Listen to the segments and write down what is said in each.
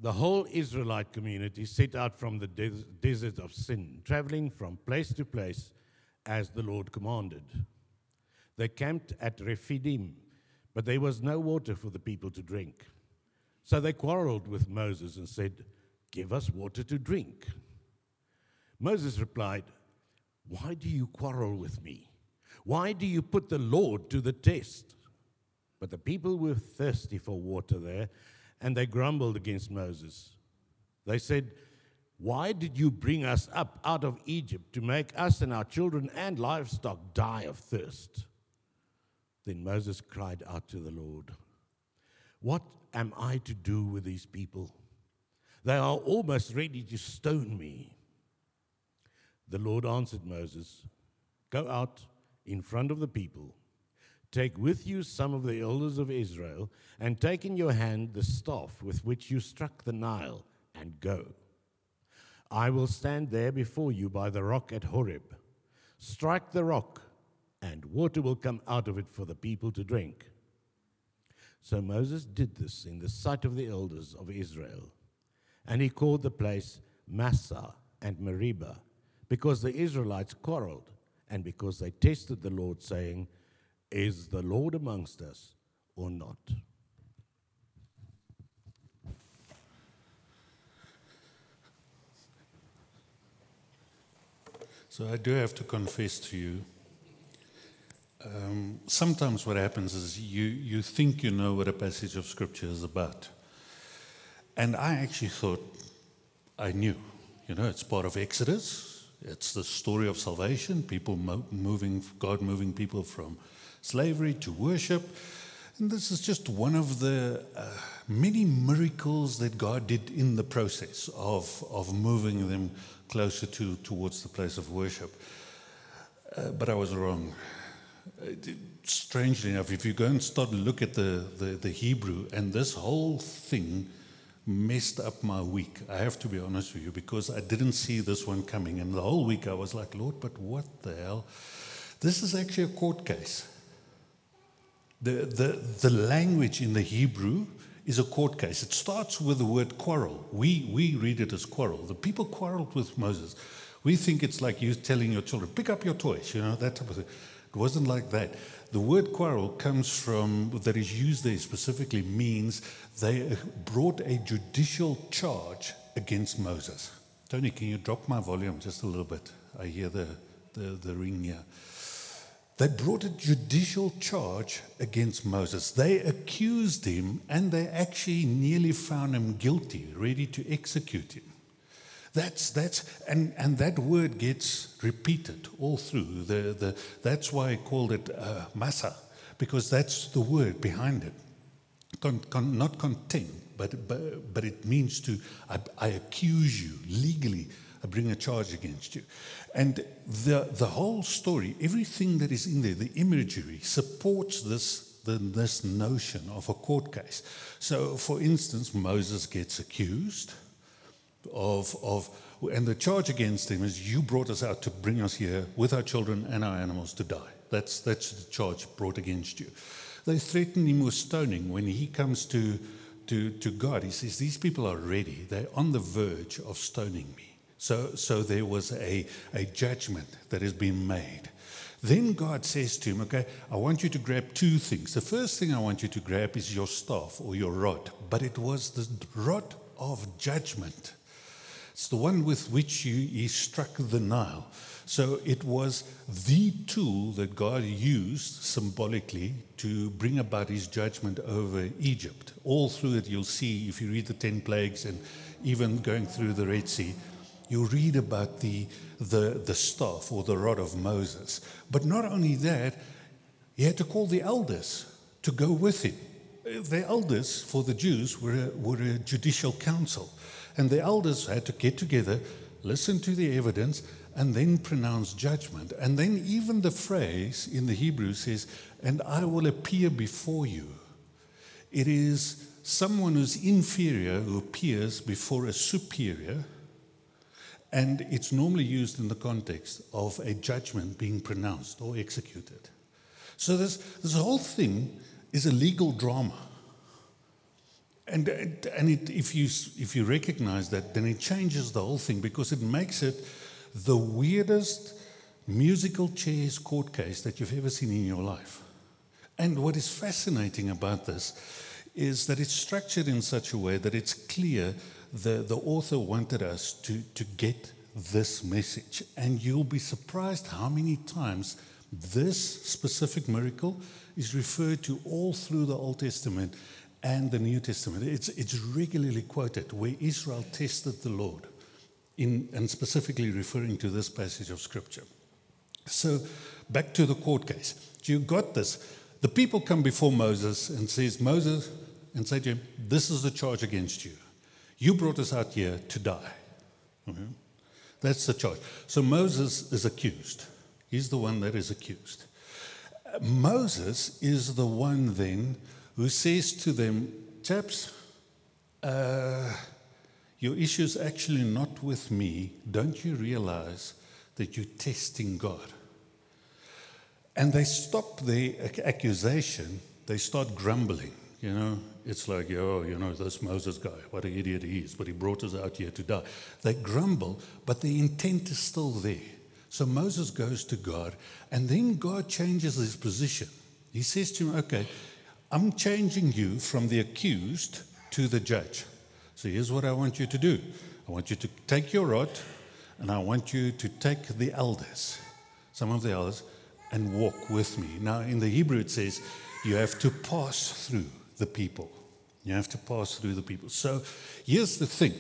The whole Israelite community set out from the desert of Sin, traveling from place to place as the Lord commanded. They camped at Rephidim, but there was no water for the people to drink. So they quarreled with Moses and said, "Give us water to drink." Moses replied, "Why do you quarrel with me? Why do you put the Lord to the test?" But the people were thirsty for water there, and they grumbled against Moses. They said, "Why did you bring us up out of Egypt to make us and our children and livestock die of thirst?" Then Moses cried out to the Lord, "What am I to do with these people? They are almost ready to stone me." The Lord answered Moses, "Go out in front of the people. Take with you some of the elders of Israel, and take in your hand the staff with which you struck the Nile, and go. I will stand there before you by the rock at Horeb. Strike the rock, and water will come out of it for the people to drink." So Moses did this in the sight of the elders of Israel. And he called the place Massah and Meribah, because the Israelites quarreled, and because they tested the Lord, saying, "Is the Lord amongst us or not?" So I do have to confess to you, sometimes what happens is you think you know what a passage of Scripture is about. And I actually thought I knew. It's part of Exodus. It's the story of salvation, people God moving people from slavery to worship. And this is just one of the many miracles that God did in the process of moving them closer towards the place of worship. But I was wrong. Strangely enough, if you go and start to look at the Hebrew, and this whole thing messed up my week, I have to be honest with you, because I didn't see this one coming. And the whole week I was like, "Lord, but what the hell?" This is actually a court case. The language in the Hebrew is a court case. It starts with the word quarrel. We read it as quarrel. The people quarreled with Moses. We think it's like you telling your children, "Pick up your toys," that type of thing. It wasn't like that. The word quarrel comes from, that is used there specifically, means they brought a judicial charge against Moses. Tony, can you drop my volume just a little bit? I hear the ring here. They brought a judicial charge against Moses. They accused him, and they actually nearly found him guilty, ready to execute him. And that word gets repeated all through. That's why I called it Massah, because that's the word behind it. Not contempt, but it means to, I accuse you legally. I bring a charge against you. And the whole story, everything that is in there, the imagery, supports this notion of a court case. So, for instance, Moses gets accused and the charge against him is, "You brought us out to bring us here with our children and our animals to die." That's the charge brought against you. They threaten him with stoning. When he comes to God, he says, "These people are ready. They're on the verge of stoning me." So there was a judgment that has been made. Then God says to him, "Okay, I want you to grab two things. The first thing I want you to grab is your staff or your rod." But it was the rod of judgment. It's the one with which he struck the Nile. So it was the tool that God used symbolically to bring about his judgment over Egypt. All through it, you'll see, if you read the 10 plagues and even going through the Red Sea, you'll read about the staff or the rod of Moses. But not only that, he had to call the elders to go with him. The elders for the Jews were a judicial council. And the elders had to get together, listen to the evidence, and then pronounce judgment. And then even the phrase in the Hebrew says, "And I will appear before you." It is someone who's inferior who appears before a superior. And it's normally used in the context of a judgment being pronounced or executed. So this whole thing is a legal drama. If you recognize that, then it changes the whole thing, because it makes it the weirdest musical chairs court case that you've ever seen in your life. And what is fascinating about this is that it's structured in such a way that it's clear the author wanted us to get this message. And you'll be surprised how many times this specific miracle is referred to all through the Old Testament and the New Testament. It's regularly quoted where Israel tested the Lord, and specifically referring to this passage of Scripture. So back to the court case. You got this. The people come before Moses and say to him, this is the charge against you. You brought us out here to die. Okay? That's the charge. So Moses is accused. He's the one that is accused. Moses is the one then who says to them, chaps, your issue's actually not with me. Don't you realize that you're testing God? And they stop their accusation. They start grumbling. You know, it's like, this Moses guy, what an idiot he is, but he brought us out here to die. They grumble, but the intent is still there. So Moses goes to God, and then God changes his position. He says to him, okay, I'm changing you from the accused to the judge. So here's what I want you to do. I want you to take your rod, and I want you to take the elders, some of the elders, and walk with me. Now, in the Hebrew, it says you have to pass through the people. You have to pass through the people. So here's the thing.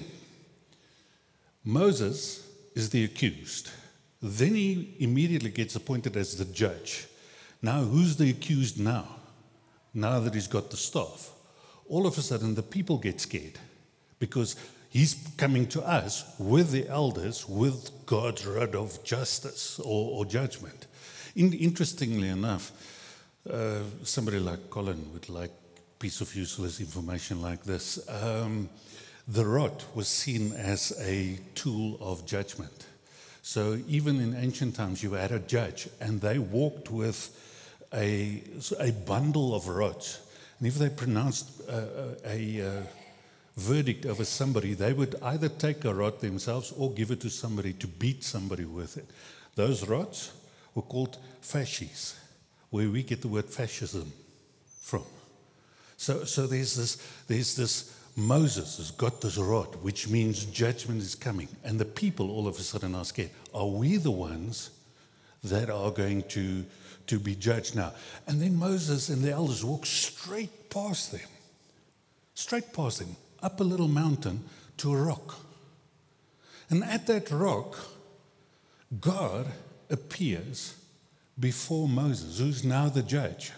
Moses is the accused. Then he immediately gets appointed as the judge. Now, who's the accused now? Now that he's got the staff. All of a sudden, the people get scared because he's coming to us with the elders with God's rod of justice or judgment. Interestingly enough, somebody like Colin would like a piece of useless information like this. The rod was seen as a tool of judgment. So even in ancient times, you had a judge, and they walked with a bundle of rods. And if they pronounced a verdict over somebody, they would either take a rod themselves or give it to somebody to beat somebody with it. Those rods were called fasces, where we get the word fascism from. So there's this Moses has got this rod, which means judgment is coming. And the people all of a sudden are scared. Are we the ones that are going to be judged now? And then Moses and the elders walk straight past them, up a little mountain to a rock. And at that rock, God appears before Moses, who's now the judge.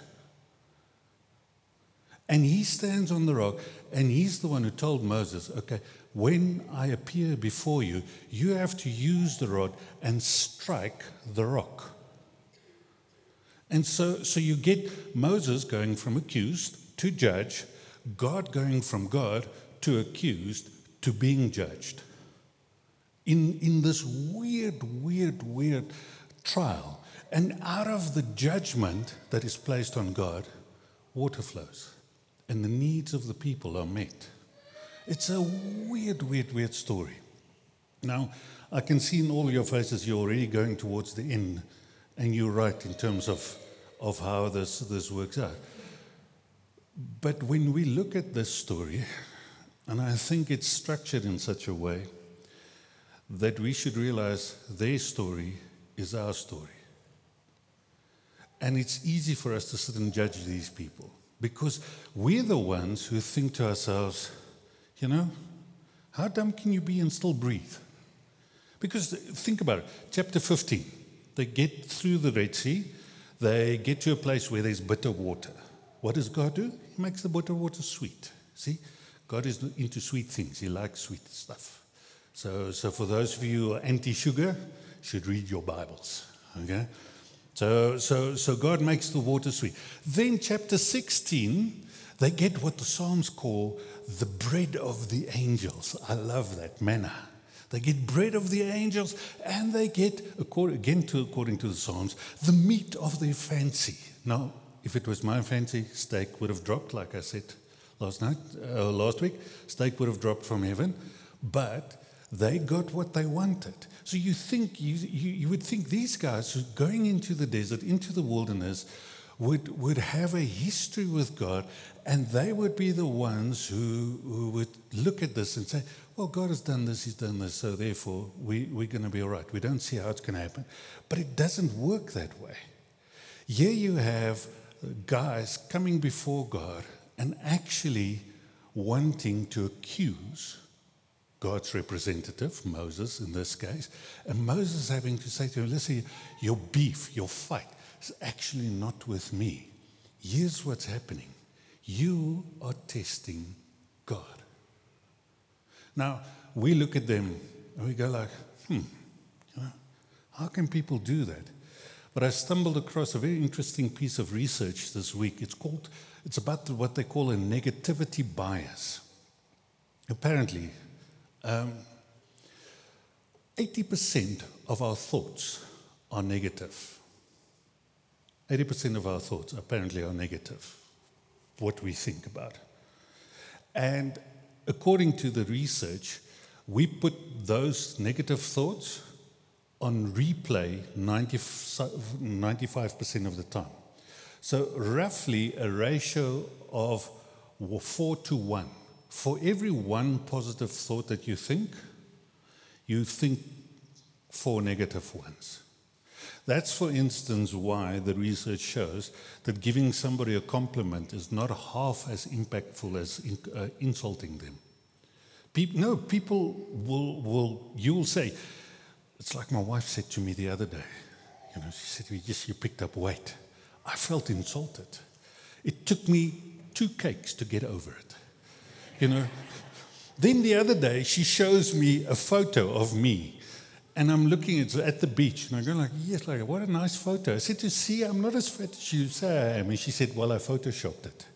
And he stands on the rock, and he's the one who told Moses, okay, when I appear before you, you have to use the rod and strike the rock. And so you get Moses going from accused to judge, God going from God to accused to being judged. In this weird trial. And out of the judgment that is placed on God, water flows. And the needs of the people are met. It's a weird story. Now, I can see in all your faces you're already going towards the end, and you're right in terms of how this works out. But when we look at this story, and I think it's structured in such a way that we should realize their story is our story. And it's easy for us to sit and judge these people. Because we're the ones who think to ourselves, how dumb can you be and still breathe? Because think about it. Chapter 15, they get through the Red Sea. They get to a place where there's bitter water. What does God do? He makes the bitter water sweet. See, God is into sweet things. He likes sweet stuff. So for those of you who are anti-sugar, you should read your Bibles. Okay? So God makes the water sweet. Then chapter 16, they get what the Psalms call the bread of the angels. I love that, manna. They get bread of the angels, and they get, according to the Psalms, the meat of their fancy. Now, if it was my fancy, steak would have dropped, like I said last week. Steak would have dropped from heaven, but they got what they wanted. So you would think these guys who are going into the desert, into the wilderness, would have a history with God, and they would be the ones who would look at this and say, well, God has done this, he's done this, so therefore we're going to be all right. We don't see how it's going to happen. But it doesn't work that way. Here you have guys coming before God and actually wanting to accuse God's representative, Moses in this case, and Moses having to say to him, listen, your beef, your fight is actually not with me. Here's what's happening. You are testing God. Now, we look at them and we go like, how can people do that? But I stumbled across a very interesting piece of research this week. It's about what they call a negativity bias. Apparently, 80% of our thoughts are negative. 80% of our thoughts apparently are negative, what we think about. And according to the research, we put those negative thoughts on replay 95% of the time. So roughly a ratio of 4 to 1. For every one positive thought that you think 4 negative ones. That's, for instance, why the research shows that giving somebody a compliment is not half as impactful as insulting them. People you'll say, it's like my wife said to me the other day. She said to me, yes, you picked up weight. I felt insulted. It took me 2 cakes to get over it. Then the other day, she shows me a photo of me. And I'm looking at the beach, and I go like, yes, like, what a nice photo. I said to see, I'm not as fat as you say I am. And she said, well, I photoshopped it.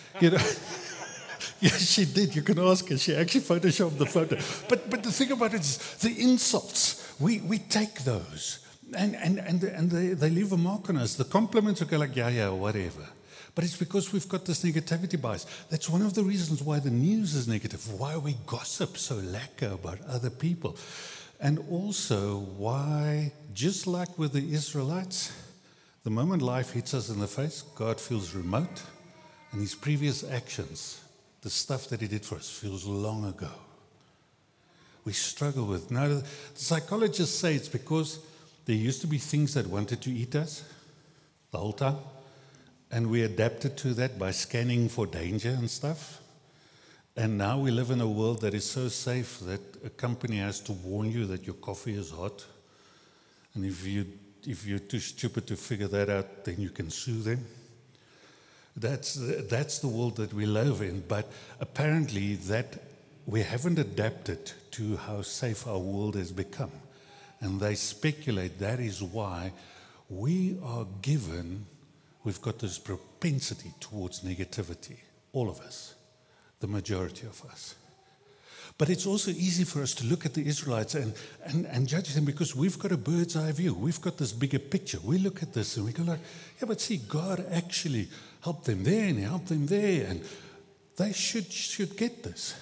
Yes, she did. You can ask her. She actually photoshopped the photo. But the thing about it is the insults. We take those, and they leave a mark on us. The compliments are like, yeah, whatever. But it's because we've got this negativity bias. That's one of the reasons why the news is negative, why we gossip so lacquer about other people. And also why, just like with the Israelites, the moment life hits us in the face, God feels remote, and his previous actions, the stuff that he did for us, feels long ago. We struggle with. Now, the psychologists say it's because there used to be things that wanted to eat us the whole time, and we adapted to that by scanning for danger and stuff. And now we live in a world that is so safe that a company has to warn you that your coffee is hot. And if you're too stupid to figure that out, then you can sue them. That's the world that we live in. But apparently that we haven't adapted to how safe our world has become. And they speculate that is why we've got this propensity towards negativity, all of us. The majority of us. But it's also easy for us to look at the Israelites and judge them because we've got a bird's eye view. We've got this bigger picture. We look at this and we go like, yeah, but see, God actually helped them there and he helped them there, and they should get this.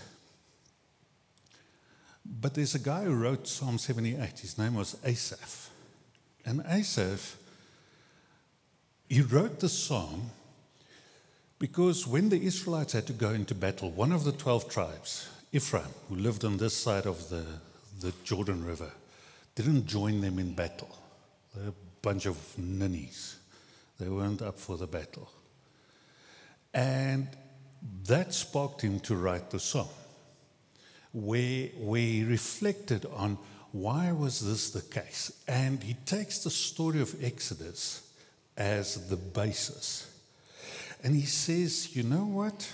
But there's a guy who wrote Psalm 78. His name was Asaph. And Asaph, he wrote the psalm because when the Israelites had to go into battle, one of the 12 tribes, Ephraim, who lived on this side of the Jordan River, didn't join them in battle. They're a bunch of ninnies. They weren't up for the battle. And that sparked him to write the song, where he reflected on why was this the case. And he takes the story of Exodus as the basis. And he says, you know what?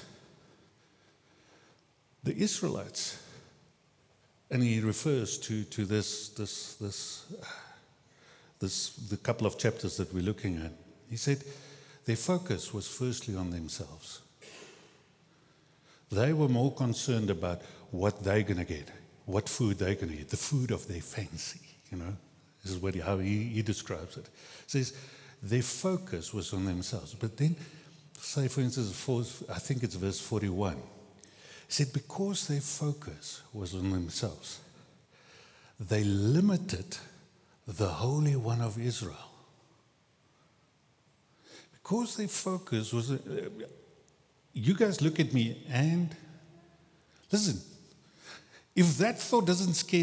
The Israelites, and he refers to the couple of chapters that we're looking at. He said their focus was firstly on themselves. They were more concerned about what they're going to get, what food they're going to get, the food of their fancy. This is how he describes it. He says their focus was on themselves, but then say, for instance, I think it's verse 41. He said, because their focus was on themselves, they limited the Holy One of Israel. Because their focus was, you guys look at me and listen, if that thought doesn't scare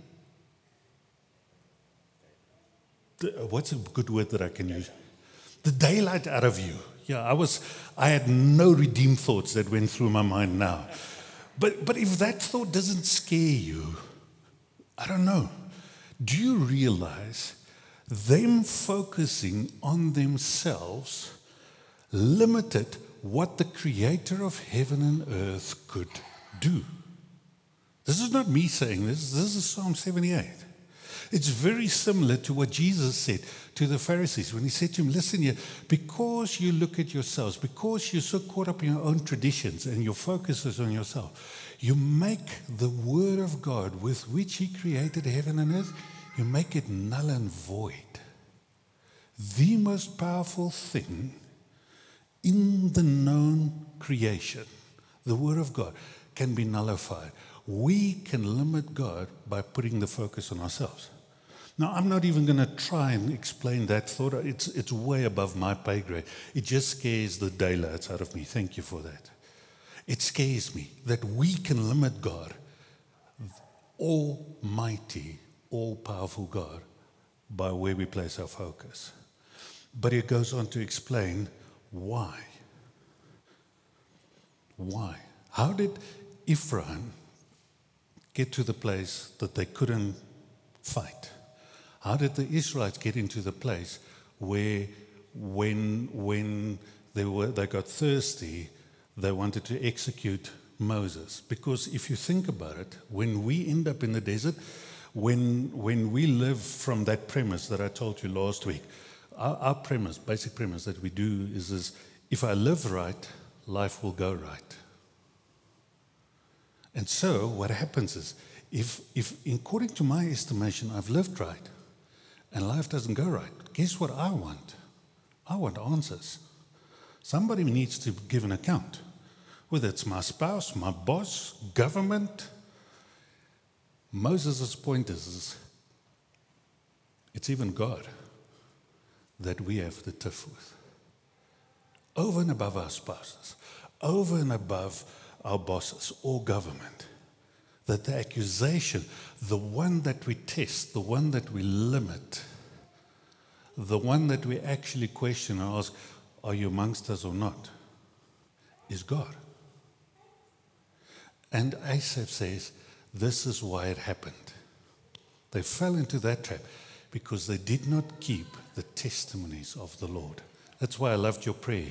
what's a good word that I can use? The daylight out of you. Yeah, I had no redeemed thoughts that went through my mind now. But if that thought doesn't scare you, I don't know. Do you realize them focusing on themselves limited what the Creator of heaven and earth could do? This is not me saying this. This is Psalm 78. It's very similar to what Jesus said to the Pharisees when he said to him, listen here, because you look at yourselves, because you're so caught up in your own traditions and your focus is on yourself, you make the word of God with which he created heaven and earth, you make it null and void. The most powerful thing in the known creation, the word of God, can be nullified. We can limit God by putting the focus on ourselves. Now, I'm not even going to try and explain that thought. It's way above my pay grade. It just scares the daylights out of me. Thank you for that. It scares me that we can limit God, almighty, all-powerful God, by where we place our focus. But it goes on to explain why. Why? How did Ephraim get to the place that they couldn't fight? How did the Israelites get into the place where when they got thirsty, they wanted to execute Moses? Because if you think about it, when we end up in the desert, when we live from that premise that I told you last week, our premise, basic premise that we do is if I live right, life will go right. And so what happens is, if according to my estimation, I've lived right, and life doesn't go right, guess what I want? I want answers. Somebody needs to give an account, whether it's my spouse, my boss, government. Moses' point is it's even God that we have the tiff with. Over and above our spouses, over and above our bosses or government, that the accusation, the one that we test, the one that we limit, the one that we actually question and ask, are you amongst us or not, is God. And Asaph says, this is why it happened. They fell into that trap because they did not keep the testimonies of the Lord. That's why I loved your prayer,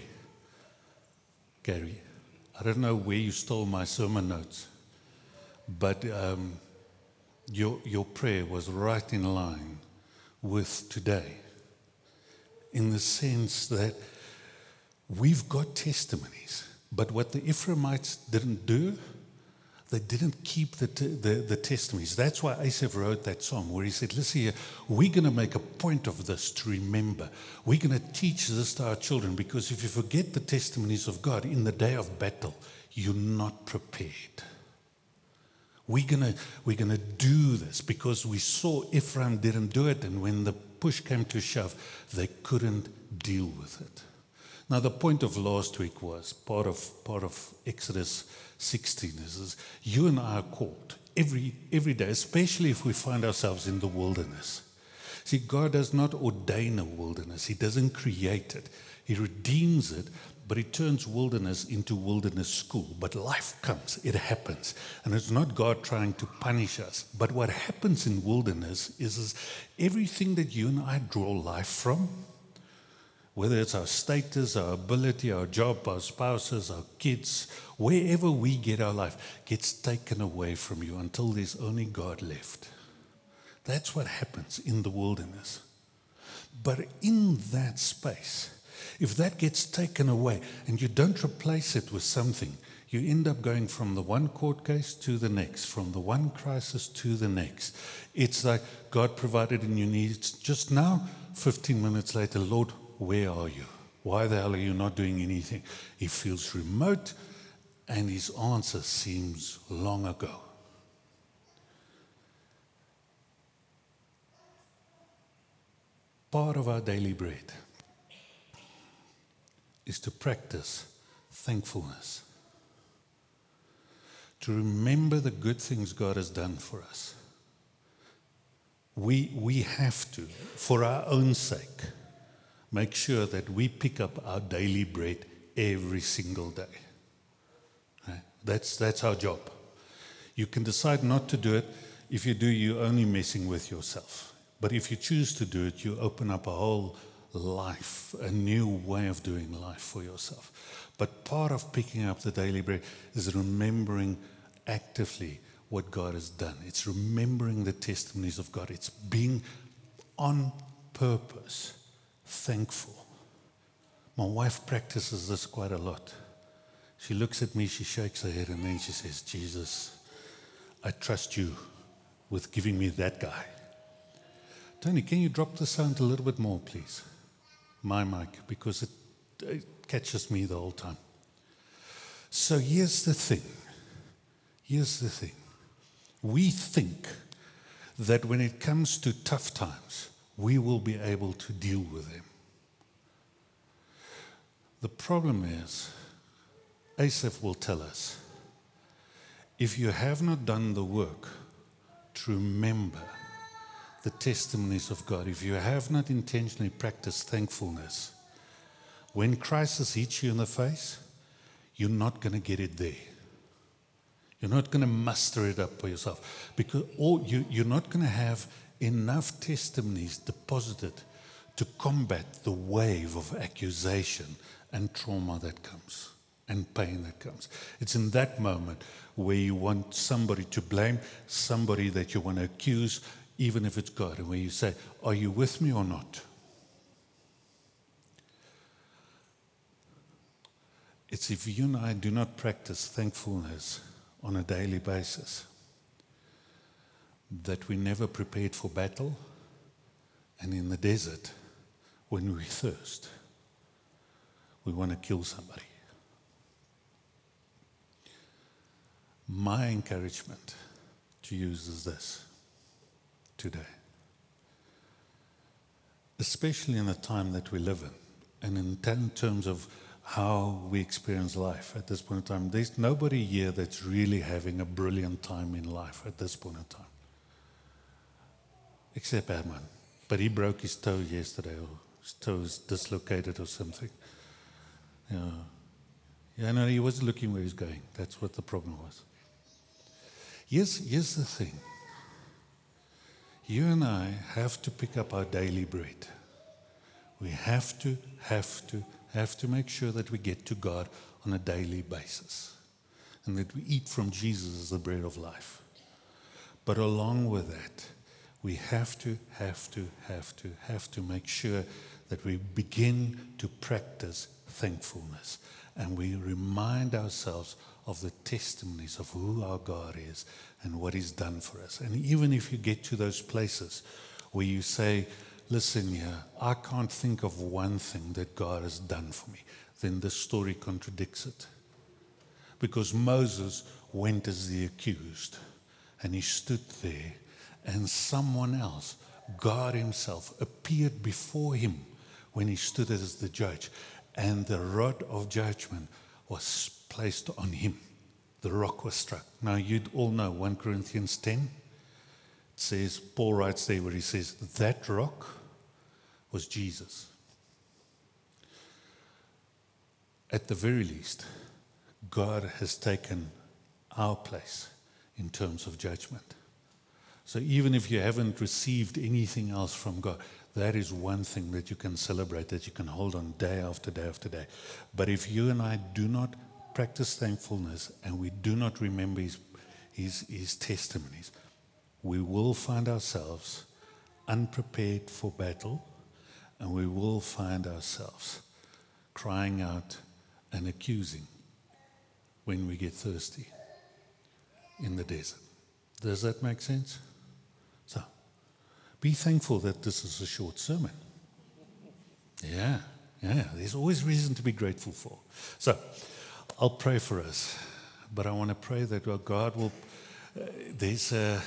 Gary. I don't know where you stole my sermon notes, but your prayer was right in line with today, in the sense that we've got testimonies, but what the Ephraimites didn't do, they didn't keep the testimonies. That's why Asaph wrote that psalm where he said, listen here, we're going to make a point of this to remember. We're going to teach this to our children, because if you forget the testimonies of God in the day of battle, you're not prepared. We're gonna do this because we saw Ephraim didn't do it, and when the push came to shove, they couldn't deal with it. Now, the point of last week was part of Exodus 16 is you and I are called every day, especially if we find ourselves in the wilderness. See, God does not ordain a wilderness. He doesn't create it. He redeems it, but he turns wilderness into wilderness school. But life comes, it happens. And it's not God trying to punish us. But what happens in wilderness is everything that you and I draw life from, whether it's our status, our ability, our job, our spouses, our kids, wherever we get our life, gets taken away from you until there's only God left. That's what happens in the wilderness. But in that space, if that gets taken away and you don't replace it with something, you end up going from the one court case to the next, from the one crisis to the next. It's like God provided in your needs just now, 15 minutes later, Lord, where are you? Why the hell are you not doing anything? He feels remote, and his answer seems long ago. Part of our daily bread is to practice thankfulness, to remember the good things God has done for us. We have to, for our own sake, make sure that we pick up our daily bread every single day. Right? That's our job. You can decide not to do it. If you do, you're only messing with yourself. But if you choose to do it, you open up a whole life, a new way of doing life for yourself. But part of picking up the daily bread is remembering actively what God has done. It's remembering the testimonies of God. It's being on purpose thankful. My wife practices this quite a lot. She looks at me, she shakes her head, and then she says, Jesus, I trust you with giving me that guy. Tony, can you drop the sound a little bit more, please? My mic, because it catches me the whole time. So here's the thing. We think that when it comes to tough times, we will be able to deal with them. The problem is, Asaph will tell us, if you have not done the work to remember the testimonies of God, if you have not intentionally practiced thankfulness, when crisis hits you in the face, you're not going to get it there. You're not going to muster it up for yourself, because you're not going to have enough testimonies deposited to combat the wave of accusation and trauma that comes and pain that comes. It's in that moment where you want somebody to blame, somebody that you want to accuse, even if it's God, and where you say, are you with me or not? It's if you and I do not practice thankfulness on a daily basis, that we're never prepared for battle, and in the desert, when we thirst, we want to kill somebody. My encouragement to you is this today, especially in the time that we live in, and in terms of how we experience life at this point in time. There's nobody here that's really having a brilliant time in life at this point in time, except Herman. But he broke his toe yesterday, or his toe is dislocated or something. Yeah, no, he wasn't looking where he's going. That's what the problem was. Here's the thing. You and I have to pick up our daily bread. We have to make sure that we get to God on a daily basis, and that we eat from Jesus as the bread of life. But along with that, we have to make sure that we begin to practice thankfulness, and we remind ourselves of the testimonies of who our God is and what He's done for us. And even if you get to those places where you say, listen here, I can't think of one thing that God has done for me, then the story contradicts it. Because Moses went as the accused, and he stood there, and someone else, God Himself, appeared before him when he stood as the judge, and the rod of judgment was placed on him. The rock was struck. Now you'd all know 1 Corinthians 10. It says, Paul writes there where he says, that rock was Jesus. At the very least, God has taken our place in terms of judgment. So even if you haven't received anything else from God, that is one thing that you can celebrate, that you can hold on day after day after day. But if you and I do not practice thankfulness, and we do not remember his testimonies, we will find ourselves unprepared for battle, and we will find ourselves crying out and accusing when we get thirsty in the desert. Does that make sense? So, be thankful that this is a short sermon. Yeah, Yeah, there's always reason to be grateful for. So, I'll pray for us, but I want to pray that God will. There's a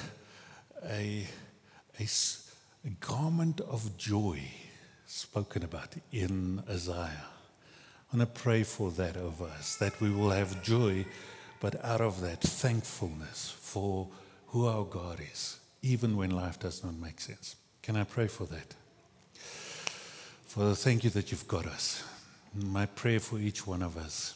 garment of joy spoken about in Isaiah. I want to pray for that over us, that we will have joy, but out of that thankfulness for who our God is, even when life does not make sense. Can I pray for that? Father, thank you that you've got us. My prayer for each one of us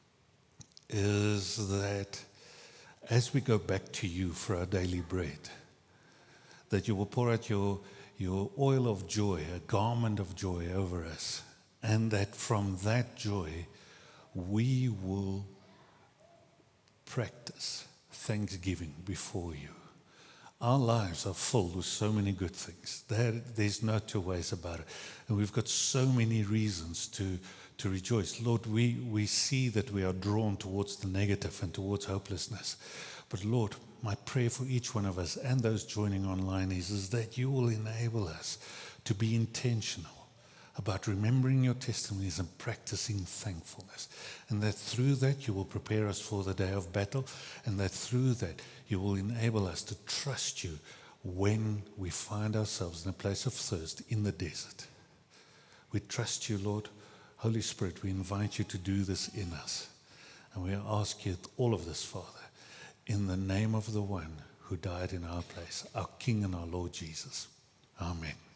is that as we go back to you for our daily bread, that you will pour out your oil of joy, a garment of joy over us, and that from that joy we will practice thanksgiving before you. Our lives are full with so many good things. There's no two ways about it. And we've got so many reasons to rejoice. Lord, we see that we are drawn towards the negative and towards hopelessness. But Lord, my prayer for each one of us and those joining online is that you will enable us to be intentional about remembering your testimonies and practicing thankfulness. And that through that you will prepare us for the day of battle, and that through that you will enable us to trust you when we find ourselves in a place of thirst in the desert. We trust you, Lord. Holy Spirit, we invite you to do this in us. And we ask you all of this, Father, in the name of the one who died in our place, our King and our Lord Jesus. Amen.